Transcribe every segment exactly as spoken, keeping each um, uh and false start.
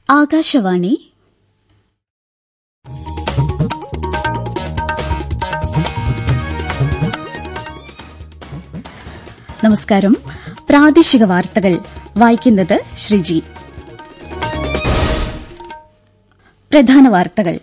ആകാശവാണി നമസ്കാരം. പ്രാദേശിക വാർത്തകൾ വായിക്കുന്നത് ശ്രീജി. പ്രധാന വാർത്തകൾ.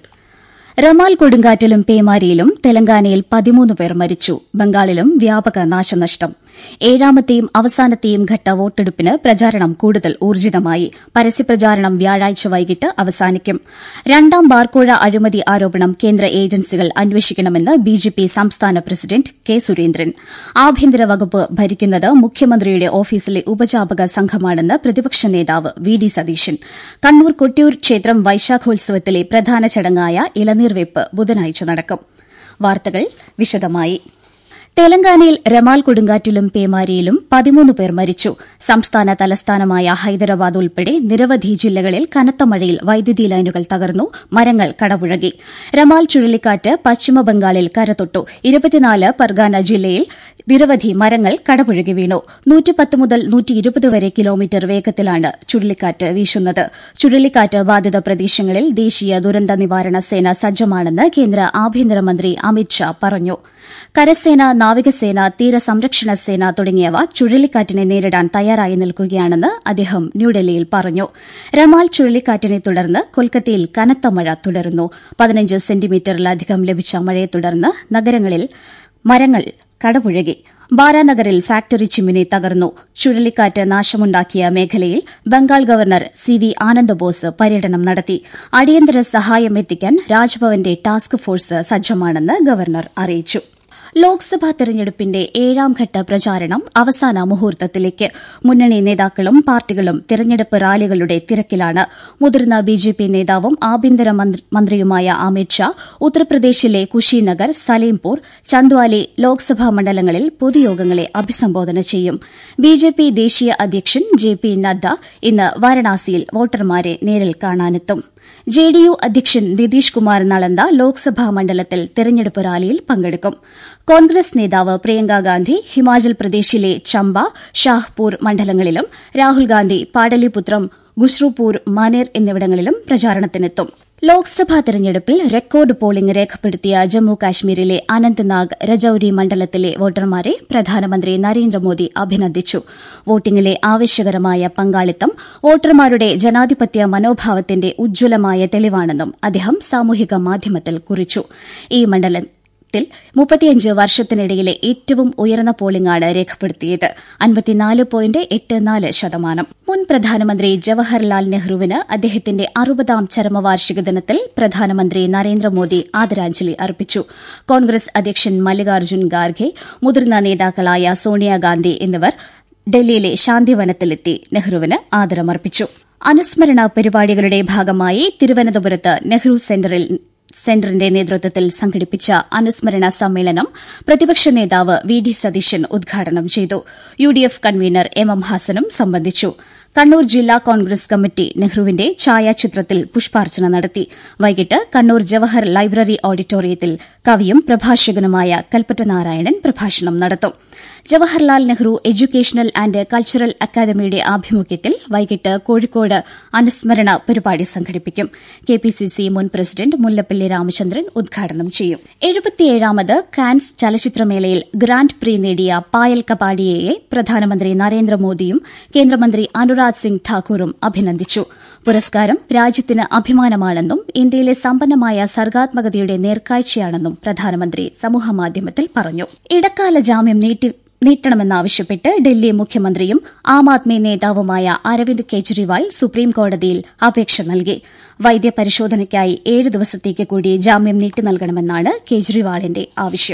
റമാൽ കൊടുങ്കാറ്റിലും പേമാരിയിലും തെലങ്കാനയിൽ പതിമൂന്ന് പേർ മരിച്ചു. ബംഗാളിലും വ്യാപക നാശനഷ്ടം. ഏഴാമത്തെയും അവസാനത്തെയും ഘട്ട വോട്ടെടുപ്പിന് പ്രചാരണം കൂടുതൽ ഊർജിതമായി. പരസ്യപ്രചാരണം വ്യാഴാഴ്ച വൈകിട്ട് അവസാനിക്കും. രണ്ടാം ബാർക്കോഴ അഴിമതി ആരോപണം കേന്ദ്ര ഏജൻസികൾ അന്വേഷിക്കണമെന്ന് ബിജെപി സംസ്ഥാന പ്രസിഡന്റ് കെ സുരേന്ദ്രൻ. ആഭ്യന്തര വകുപ്പ് ഭരിക്കുന്നത് മുഖ്യമന്ത്രിയുടെ ഓഫീസിലെ ഉപജാപക സംഘമാണെന്ന് പ്രതിപക്ഷ നേതാവ് വി ഡി സതീശൻ. കണ്ണൂർ കൊട്ടിയൂർ ക്ഷേത്രം വൈശാഖോത്സവത്തിലെ പ്രധാന ചടങ്ങായ ഇളനീർവെയ്പ് ബുധനാഴ്ച നടക്കും. വാർത്തകൾ വിശദമായി. തെലങ്കാനയിൽ റമാൽ കൊടുങ്കാറ്റിലും പേമാരിയിലും പതിമൂന്ന് പേർ മരിച്ചു. സംസ്ഥാന തലസ്ഥാനമായ ഹൈദരാബാദ് ഉൾപ്പെടെ നിരവധി ജില്ലകളിൽ കനത്ത മഴയിൽ വൈദ്യുതി ലൈനുകൾ തകർന്നു, മരങ്ങൾ കടപുഴകി. റമാൽ ചുഴലിക്കാറ്റ് പശ്ചിമബംഗാളിൽ കരതൊട്ടു. ഇരുപത്തിനാല് പർഗാന ജില്ലയിൽ നിരവധി മരങ്ങൾ കടപുഴകി വീണു. നൂറ്റിപ്പത്ത് മുതൽ നൂറ്റിയിരുപത് വരെ കിലോമീറ്റർ വേഗത്തിലാണ് ചുഴലിക്കാറ്റ് വീശുന്നത്. ചുഴലിക്കാറ്റ് ബാധിത പ്രദേശങ്ങളിൽ ദേശീയ ദുരന്ത നിവാരണ സേന സജ്ജമാണെന്ന് കേന്ദ്ര ആഭ്യന്തരമന്ത്രി അമിത്ഷാ പറഞ്ഞു. കരസേന, നാവികസേന, തീരസംരക്ഷണ സേന തുടങ്ങിയവ ചുഴലിക്കാറ്റിനെ നേരിടാൻ തയ്യാറായി നിൽക്കുകയാണെന്ന് അദ്ദേഹം ന്യൂഡൽഹിയിൽ പറഞ്ഞു. റമാൽ ചുഴലിക്കാറ്റിനെ തുടർന്ന് കൊൽക്കത്തയിൽ കനത്ത മഴ തുടരുന്നു. പതിനഞ്ച് സെന്റിമീറ്ററിലധികം ലഭിച്ച മഴയെ തുടർന്ന് നഗരങ്ങളിൽ മരങ്ങൾ കടപുഴകി. ബാരാനഗറിൽ ഫാക്ടറി ചിമ്മിനി തകർന്നു. ചുഴലിക്കാറ്റ് നാശമുണ്ടാക്കിയ മേഖലയിൽ ബംഗാൾ ഗവർണർ സി വി ആനന്ദബോസ് പര്യടനം നടത്തി. അടിയന്തര സഹായം എത്തിക്കാൻ രാജ്ഭവന്റെ ടാസ്ക് ഫോഴ്സ് സജ്ജമാണെന്ന് ഗവർണർ അറിയിച്ചു. ലോക്സഭാ തെരഞ്ഞെടുപ്പിന്റെ ഏഴാം ഘട്ട പ്രചാരണം അവസാന മുഹൂർത്തത്തിലേക്ക്. മുന്നണി നേതാക്കളും പാർട്ടികളും തെരഞ്ഞെടുപ്പ് റാലികളുടെ തിരക്കിലാണ്. മുതിർന്ന ബിജെപി നേതാവും ആഭ്യന്തര മന്ത്രിയുമായ അമിത് ഷാ ഉത്തർപ്രദേശിലെ കുശിനഗർ, സലേംപൂർ, ചന്ദ്വാലി ലോക്സഭാ മണ്ഡലങ്ങളിൽ പൊതുയോഗങ്ങളെ അഭിസംബോധന ചെയ്യും. ബിജെപി ദേശീയ അധ്യക്ഷൻ ജെ പി നദ്ദ ഇന്ന് വാരണാസിയിൽ വോട്ടർമാരെ നേരിൽ കാണാനെത്തും. ജെ ഡി യു അധ്യക്ഷൻ നിതീഷ് കുമാർ നളന്ദ ലോക്സഭാ മണ്ഡലത്തിൽ തെരഞ്ഞെടുപ്പ് റാലിയിൽ പങ്കെടുക്കും. കോൺഗ്രസ് നേതാവ് പ്രിയങ്കാഗാന്ധി ഹിമാചൽ പ്രദേശിലെ ചമ്പ, ഷാഹ്പൂർ മണ്ഡലങ്ങളിലും രാഹുൽ ഗാന്ധി പാടലിപുത്രം, ഗുസ്രുപൂർ, മാനേർ എന്നിവിടങ്ങളിലും പ്രചാരണത്തിനെത്തും. ലോക്സഭാ തെരഞ്ഞെടുപ്പിൽ റെക്കോർഡ് പോളിംഗ് രേഖപ്പെടുത്തിയ ജമ്മു കാശ്മീരിലെ അനന്ത്നാഗ്, രജൌരി മണ്ഡലത്തിലെ വോട്ടർമാരെ പ്രധാനമന്ത്രി നരേന്ദ്രമോദി അഭിനന്ദിച്ചു. വോട്ടിംഗിലെ ആവേശകരമായ പങ്കാളിത്തം വോട്ടർമാരുടെ ജനാധിപത്യ മനോഭാവത്തിന്റെ ഉജ്ജ്വലമായ തെളിവാണെന്നും അദ്ദേഹം സാമൂഹിക മാധ്യമത്തിൽ കുറിച്ചു. ഈ മണ്ഡലം ത്തിൽ മുപ്പത്തിയഞ്ച് വർഷത്തിനിടയിലെ ഏറ്റവും ഉയർന്ന പോളിംഗാണ് രേഖപ്പെടുത്തിയത്. അൻപത്തിനാല് പോയിന്റ് എട്ട് നാല് ശതമാനം. മുൻ പ്രധാനമന്ത്രി ജവഹർലാൽ നെഹ്റുവിന് അദ്ദേഹത്തിന്റെ അറുപതാം ചരമവാർഷിക ദിനത്തിൽ പ്രധാനമന്ത്രി നരേന്ദ്രമോദി ആദരാഞ്ജലി അർപ്പിച്ചു. കോൺഗ്രസ് അധ്യക്ഷൻ മല്ലികാർജ്ജുൻ ഖാർഗെ, മുതിർന്ന നേതാക്കളായ സോണിയാഗാന്ധി എന്നിവർ ഡൽഹിയിലെ ശാന്തിവനത്തിലെത്തി നെഹ്റുവിന് ആദരമർപ്പിച്ചു. അനുസ്മരണ പരിപാടികളുടെ ഭാഗമായി തിരുവനന്തപുരത്ത് നെഹ്റു സെന്ററിൽ സെന്ററിന്റെ നേതൃത്വത്തിൽ സംഘടിപ്പിച്ച അനുസ്മരണ സമ്മേളനം പ്രതിപക്ഷ നേതാവ് വി ഡി സതീശൻ ഉദ്ഘാടനം ചെയ്തു. U D F convener M M ഹസനും സംബന്ധിച്ചു. കണ്ണൂർ ജില്ലാ കോൺഗ്രസ് കമ്മിറ്റി നെഹ്റുവിന്റെ ഛായാചിത്രത്തിൽ പുഷ്പാർച്ചന നടത്തി. വൈകിട്ട് കണ്ണൂർ ജവഹർ ലൈബ്രറി ഓഡിറ്റോറിയത്തിൽ കവിയും പ്രഭാഷകനുമായ കൽപ്പറ്റ നാരായണൻ പ്രഭാഷണം നടത്തും. Jawaharlal Nehru educational and cultural അക്കാദമിയുടെ ആഭിമുഖ്യത്തിൽ വൈകിട്ട് കോഴിക്കോട് അനുസ്മരണ പരിപാടി സംഘടിപ്പിക്കും. കെ പി സി സി മുൻ പ്രസിഡന്റ് മുല്ലപ്പള്ളി രാമചന്ദ്രൻ ഉദ്ഘാടനം ചെയ്യും. എഴുപത്തിയേഴാമത് കാൻസ് ചലച്ചിത്രമേളയിൽ ഗ്രാന്റ് പ്രീ നേടിയ പായൽ കപാഡിയയെ പ്രധാനമന്ത്രി നരേന്ദ്രമോദിയും കേന്ദ്രമന്ത്രി അനുരാഗ് സിംഗ് ഠാക്കൂറും അഭിനന്ദിച്ചു. പുരസ്കാരം രാജ്യത്തിന് അഭിമാനമാണെന്നും ഇന്ത്യയിലെ സമ്പന്നമായ സർഗാത്മകതയുടെ നേർക്കാഴ്ചയാണെന്നും പ്രധാനമന്ത്രി സമൂഹമാധ്യമത്തിൽ പറഞ്ഞു. ഇടക്കാല ജാമ്യം നീട്ടി നീട്ടണമെന്നാവശ്യപ്പെട്ട് ഡൽഹി മുഖ്യമന്ത്രിയും ആം ആദ്മി നേതാവുമായ അരവിന്ദ് കെജ്രിവാൾ സുപ്രീംകോടതിയിൽ അപേക്ഷ നൽകി. വൈദ്യപരിശോധനയ്ക്കായി ഏഴ് ദിവസത്തേക്ക് കൂടി ജാമ്യം നീട്ടി നൽകണമെന്നാണ് കെജ്രിവാളിന്റെ ആവശ്യം.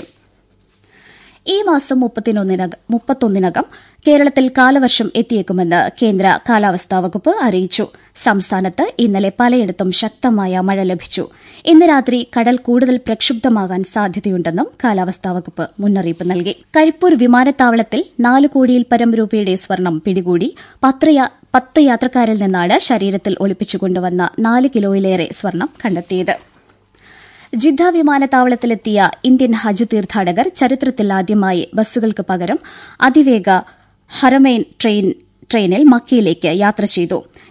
ഈ മാസം മുപ്പത്തൊന്നിനകം കേരളത്തിൽ കാലവർഷം എത്തിയേക്കുമെന്ന് കേന്ദ്ര കാലാവസ്ഥാ വകുപ്പ് അറിയിച്ചു. സംസ്ഥാനത്ത് ഇന്നലെ പലയിടത്തും ശക്തമായ മഴ ലഭിച്ചു. ഇന്ന് രാത്രി കടൽ കൂടുതൽ പ്രക്ഷുബ്ധമാകാൻ സാധ്യതയുണ്ടെന്നും കാലാവസ്ഥാ വകുപ്പ് മുന്നറിയിപ്പ് നൽകി. കരിപ്പൂർ വിമാനത്താവളത്തിൽ നാല് കോടിയിൽ പരം രൂപയുടെ സ്വർണം പിടികൂടി. പത്ത് യാത്രക്കാരിൽ നിന്നാണ് ശരീരത്തിൽ ഒളിപ്പിച്ചുകൊണ്ടുവന്ന നാല് കിലോയിലേറെ സ്വർണം കണ്ടെത്തിയത്. ജിദ്ദ വിമാനത്താവളത്തിലെത്തിയ ഇന്ത്യൻ ഹജ്ജ് തീർത്ഥാടകർ ചരിത്രത്തിലാദ്യമായി ബസ്സുകൾക്ക് പകരം അതിവേഗ ഹറമൈൻ ട്രെയിനിൽ മക്കയിലേക്ക് യാത്ര ചെയ്തു.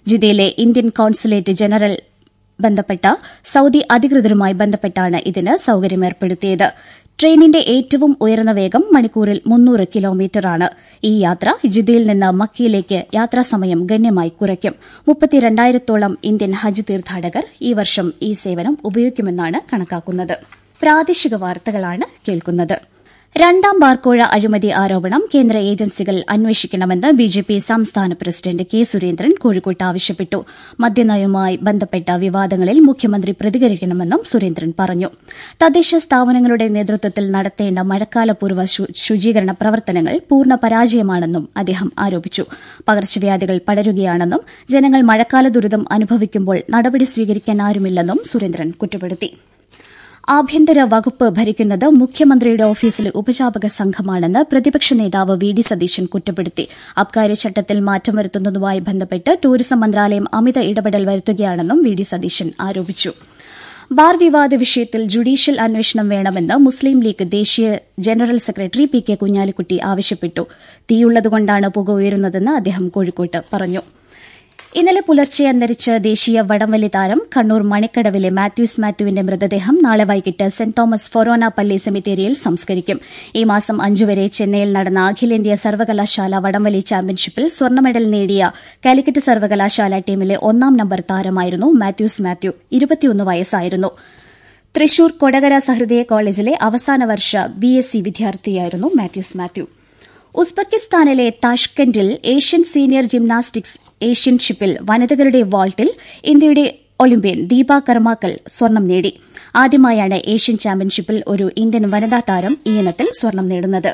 ജിദ്ദയിലെ ഇന്ത്യൻ കോൺസുലേറ്റ് ജനറൽ ബന്ധപ്പെട്ട സൌദി അധികൃതരുമായി ബന്ധപ്പെട്ടാണ് ഇതിന് സൌകര്യമേർപ്പെടുത്തിയത്. ട്രെയിനിന്റെ ഏറ്റവും ഉയർന്ന വേഗം മണിക്കൂറിൽ മുന്നൂറ് കിലോമീറ്ററാണ്. ഈ യാത്ര ജിദ്ദയിൽ നിന്ന് മക്കയിലേക്ക് യാത്രാസമയം ഗണ്യമായി കുറയ്ക്കും. മുപ്പത്തിരണ്ടായിരത്തോളം ഇന്ത്യൻ ഹജ്ജ് തീർത്ഥാടകർ ഈ വർഷം ഈ സേവനം ഉപയോഗിക്കുമെന്നാണ് കണക്കാക്കുന്നത്. പ്രാദേശിക വാർത്തകളാണ് കേൾക്കുന്നത്. രണ്ടാം ബാർക്കോഴ അഴിമതി ആരോപണം കേന്ദ്ര ഏജൻസികൾ അന്വേഷിക്കണമെന്ന് ബിജെപി സംസ്ഥാന പ്രസിഡന്റ് കെ സുരേന്ദ്രൻ കോഴിക്കോട്ട് ആവശ്യപ്പെട്ടു. മദ്യനയവുമായി ബന്ധപ്പെട്ട വിവാദങ്ങളിൽ മുഖ്യമന്ത്രി പ്രതികരിക്കണമെന്നും സുരേന്ദ്രൻ പറഞ്ഞു. തദ്ദേശ സ്ഥാപനങ്ങളുടെ നേതൃത്വത്തിൽ നടത്തേണ്ട മഴക്കാലപൂർവ്വ ശുചീകരണ പ്രവർത്തനങ്ങൾ പൂർണ്ണ പരാജയമാണെന്നും അദ്ദേഹം ആരോപിച്ചു. പകർച്ചവ്യാധികൾ പടരുകയാണെന്നും ജനങ്ങൾ മഴക്കാല ദുരിതം അനുഭവിക്കുമ്പോൾ നടപടി സ്വീകരിക്കാനാരുമില്ലെന്നും സുരേന്ദ്രൻ കുറ്റപ്പെടുത്തി. ആഭ്യന്തര വകുപ്പ് ഭരിക്കുന്നത് മുഖ്യമന്ത്രിയുടെ ഓഫീസിലെ ഉപജാപക സംഘമാണെന്ന് പ്രതിപക്ഷ നേതാവ് വി ഡി സതീശൻ കുറ്റപ്പെടുത്തി. അബ്കാരി ചട്ടത്തിൽ മാറ്റം വരുത്തുന്നതുമായി ബന്ധപ്പെട്ട് ടൂറിസം മന്ത്രാലയം അമിത ഇടപെടൽ വരുത്തുകയാണെന്നും വി ഡി സതീശൻ ആരോപിച്ചു. ബാർ വിവാദ വിഷയത്തിൽ ജുഡീഷ്യൽ അന്വേഷണം വേണമെന്ന് മുസ്ലിം ലീഗ് ദേശീയ ജനറൽ സെക്രട്ടറി പി കെ കുഞ്ഞാലിക്കുട്ടി ആവശ്യപ്പെട്ടു. തീയുള്ളതുകൊണ്ടാണ് പുക ഉയരുന്നതെന്ന് അദ്ദേഹം കോഴിക്കോട്ട് പറഞ്ഞു. ഇന്നലെ പുലർച്ചെ അന്തരിച്ച ദേശീയ വടംവലി താരം കണ്ണൂർ മണിക്കടവിലെ മാത്യൂസ് മാത്യുവിന്റെ മൃതദേഹം നാളെ വൈകിട്ട് സെന്റ് തോമസ് ഫൊറോന പള്ളി സെമിത്തേരിയിൽ സംസ്കരിക്കും. ഈ മാസം അഞ്ചുവരെ ചെന്നൈയിൽ നടന്ന അഖിലേന്ത്യാ സർവകലാശാല വടംവലി ചാമ്പ്യൻഷിപ്പിൽ സ്വർണ്ണ മെഡൽ നേടിയ കാലിക്കറ്റ് സർവകലാശാല ടീമിലെ ഒന്നാം നമ്പർ താരമായിരുന്നു മാത്യൂസ് മാത്യു. ഇരുപത്തിയൊന്ന് വയസ്സായിരുന്നു. തൃശൂർ കൊടകര സഹൃദയ കോളേജിലെ അവസാന വർഷ ബി എസ് സി വിദ്യാർത്ഥിയായിരുന്നു മാത്യൂസ് മാത്യു. ഉസ്ബെക്കിസ്ഥാനിലെ താഷ്കെന്റിൽ ഏഷ്യൻ സീനിയർ ജിംനാസ്റ്റിക്സ് ഏഷ്യൻഷിപ്പിൽ വനിതകളുടെ വാൾട്ടിൽ ഇന്ത്യയുടെ ഒളിമ്പ്യൻ ദീപ കർമാക്കൽ സ്വർണം നേടി. ആദ്യമായാണ് ഏഷ്യൻ ചാമ്പ്യൻഷിപ്പിൽ ഒരു ഇന്ത്യൻ വനിതാ താരം ഈ ഇനത്തിൽ സ്വർണം നേടുന്നത്.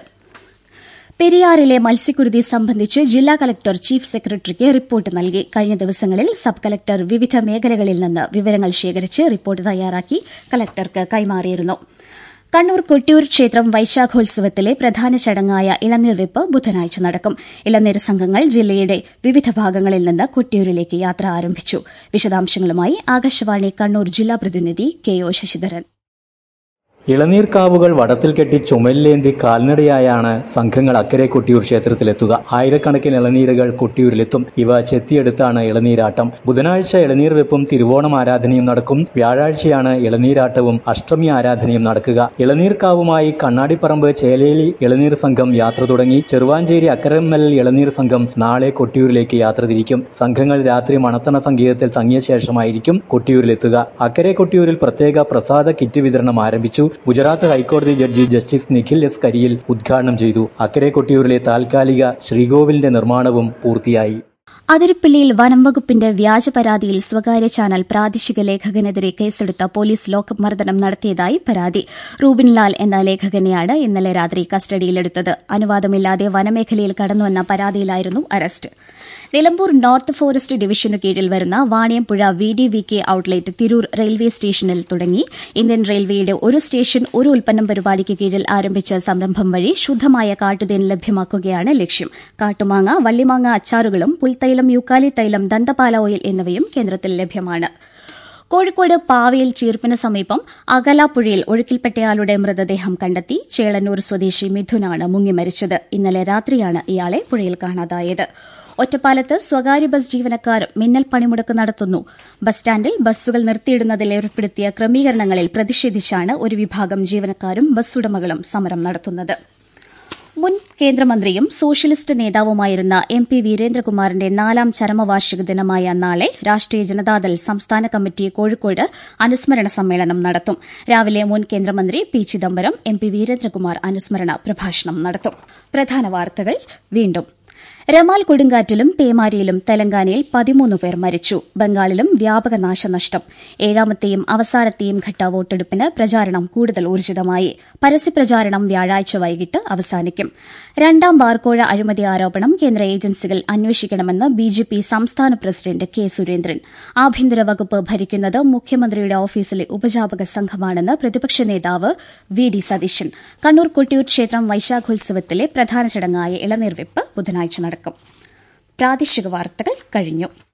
പെരിയാറിലെ മത്സ്യക്കുരുതി സംബന്ധിച്ച് ജില്ലാ കലക്ടർ ചീഫ് സെക്രട്ടറിക്ക് റിപ്പോർട്ട് നൽകി. കഴിഞ്ഞ ദിവസങ്ങളിൽ സബ് കലക്ടർ വിവിധ മേഖലകളിൽ നിന്ന് വിവരങ്ങൾ ശേഖരിച്ച് റിപ്പോർട്ട് തയ്യാറാക്കി കലക്ടർക്ക് കൈമാറിയിരുന്നു. കണ്ണൂർ കൊട്ടിയൂർ ക്ഷേത്രം വൈശാഖോത്സവത്തിലെ പ്രധാന ചടങ്ങായ ഇളനീർ വെപ്പ് ബുധനാഴ്ച നടക്കും. ഇളനീർ സംഘങ്ങൾ ജില്ലയുടെ വിവിധ ഭാഗങ്ങളിൽ നിന്ന് കൊട്ടിയൂരിലേക്ക് യാത്ര ആരംഭിച്ചു. വിശദാംശങ്ങളുമായി ആകാശവാണി കണ്ണൂർ ജില്ലാ പ്രതിനിധി കെ ഒ ശശിധരൻ. ഇളനീർക്കാവുകൾ വടത്തിൽ കെട്ടി ചുമലിലേന്തി കാൽനടയായാണ് സംഘങ്ങൾ അക്കരെ കൊട്ടിയൂർ ക്ഷേത്രത്തിലെത്തുക. ആയിരക്കണക്കിന് ഇളനീരുകൾ കൊട്ടിയൂരിലെത്തും. ഇവ ചെത്തിയെടുത്താണ് ഇളനീരാട്ടം. ബുധനാഴ്ച ഇളനീർ വെപ്പും തിരുവോണം ആരാധനയും നടക്കും. വ്യാഴാഴ്ചയാണ് ഇളനീരാട്ടവും അഷ്ടമി ആരാധനയും നടക്കുക. ഇളനീർക്കാവുമായി കണ്ണാടിപ്പറമ്പ് ചേലേലി ഇളനീർ സംഘം യാത്ര തുടങ്ങി. ചെറുവാഞ്ചേരി അക്കരമ്മൽ ഇളനീർ സംഘം നാളെ കൊട്ടിയൂരിലേക്ക് യാത്ര തിരിക്കും. സംഘങ്ങൾ രാത്രി മണത്തണ സംഗീതത്തിൽ തങ്ങിയ ശേഷമായിരിക്കും കൊട്ടിയൂരിലെത്തുക. അക്കരെ കൊട്ടിയൂരിൽ പ്രത്യേക പ്രസാദ കിറ്റ് വിതരണം ആരംഭിച്ചു. Gujarat high court judge justice Nikhil S Kariel ഉദ്ഘാടനം ചെയ്തു. അക്കരെ കൊട്ടിയൂരിലെ താൽക്കാലിക ശ്രീകോവിലിന്റെ നിർമ്മാണവും പൂർത്തിയായി. അതിരപ്പള്ളിയിൽ വനംവകുപ്പിന്റെ വ്യാജ പരാതിയിൽ സ്വകാര്യ ചാനൽ പ്രാദേശിക ലേഖകനെതിരെ കേസെടുത്ത പോലീസ് ലോക്കപ്പ് മർദ്ദനം നടത്തിയതായി പരാതി. റൂബിൻ ലാൽ എന്ന ലേഖകനെയാണ് ഇന്നലെ രാത്രി കസ്റ്റഡിയിലെടുത്തത്. അനുവാദമില്ലാതെ വനമേഖലയിൽ കടന്നുവന്ന പരാതിയിലായിരുന്നു അറസ്റ്റ്. നിലമ്പൂർ നോർത്ത് ഫോറസ്റ്റ് ഡിവിഷനു കീഴിൽ വരുന്ന Vaniyampuzha V D V K outlet Tirur railway സ്റ്റേഷനിൽ തുടങ്ങി. ഇന്ത്യൻ റെയിൽവേയുടെ ഒരു സ്റ്റേഷൻ ഒരു ഉൽപ്പന്നം പരിപാടിക്ക് കീഴിൽ ആരംഭിച്ച സംരംഭം വഴി ശുദ്ധമായ കാട്ടുതേൻ ലഭ്യമാക്കുകയാണ് ലക്ഷ്യം. കാട്ടുമാങ്ങ, വള്ളിമാങ്ങ അച്ചാറുകളും പുൽത്തൈലം, യൂക്കാലി തൈലം, ദന്തപാല ഓയിൽ എന്നിവയും കേന്ദ്രത്തിൽ ലഭ്യമാണ്. കോഴിക്കോട് പാവയിൽ ചീർപ്പിന് സമീപം അകലാപ്പുഴയിൽ ഒഴുക്കിൽപ്പെട്ടയാളുടെ മൃതദേഹം കണ്ടെത്തി. ചേളന്നൂർ സ്വദേശി മിഥുനാണ് മുങ്ങി മരിച്ചത്. ഇന്നലെ രാത്രിയാണ് ഇയാളെ പുഴയിൽ കാണാതായത്. ഒറ്റപ്പാലത്ത് സ്വകാര്യ ബസ് ജീവനക്കാർ മിന്നൽ പണിമുടക്ക് നടത്തുന്നു. ബസ് സ്റ്റാൻഡിൽ ബസ്സുകൾ നിർത്തിയിടുന്നതിൽ ഏർപ്പെടുത്തിയ ക്രമീകരണങ്ങളിൽ പ്രതിഷേധിച്ചാണ് ഒരു വിഭാഗം ജീവനക്കാരും ബസ് ഉടമകളും സമരം നടത്തുന്നത്. മുൻ കേന്ദ്രമന്ത്രിയും സോഷ്യലിസ്റ്റ് നേതാവുമായിരുന്ന എം പി വീരേന്ദ്രകുമാറിന്റെ നാലാം ചരമവാർഷിക ദിനമായ നാളെ രാഷ്ട്രീയ ജനതാദൾ സംസ്ഥാന കമ്മിറ്റി കോഴിക്കോട് അനുസ്മരണ സമ്മേളനം നടത്തും. രാവിലെ മുൻ കേന്ദ്രമന്ത്രി P Chidambaram, M P Veerendrakumar അനുസ്മരണ പ്രഭാഷണം നടത്തും. പ്രധാന വാർത്തകൾ വീണ്ടും. രമാൽ കൊടുങ്കാറ്റിലും പേമാരിയിലും തെലങ്കാനയിൽ പതിമൂന്ന് പേർ മരിച്ചു. ബംഗാളിലും വ്യാപക നാശനഷ്ടം. ഏഴാമത്തെയും അവസാനത്തെയും ഘട്ട വോട്ടെടുപ്പിന് പ്രചാരണം കൂടുതൽ ഊർജിതമായി. പരസ്യപ്രചാരണം വ്യാഴാഴ്ച വൈകിട്ട് അവസാനിക്കും. രണ്ടാം ബാർക്കോഴ അഴിമതി ആരോപണം കേന്ദ്ര ഏജൻസികൾ അന്വേഷിക്കണമെന്ന് ബിജെപി സംസ്ഥാന പ്രസിഡന്റ് കെ സുരേന്ദ്രൻ. ആഭ്യന്തര വകുപ്പ് ഭരിക്കുന്നത് മുഖ്യമന്ത്രിയുടെ ഓഫീസിലെ ഉപജാപക സംഘമാണെന്ന് പ്രതിപക്ഷ നേതാവ് വി ഡി സതീശൻ. കണ്ണൂർ കൊട്ടിയൂർ ക്ഷേത്രം വൈശാഖോത്സവത്തിലെ പ്രധാന ചടങ്ങായ ഇളനീർവെപ്പ് ബുധനാഴ്ച നടക്കും. പ്രാദേശിക വാർത്തകൾ കഴിഞ്ഞു.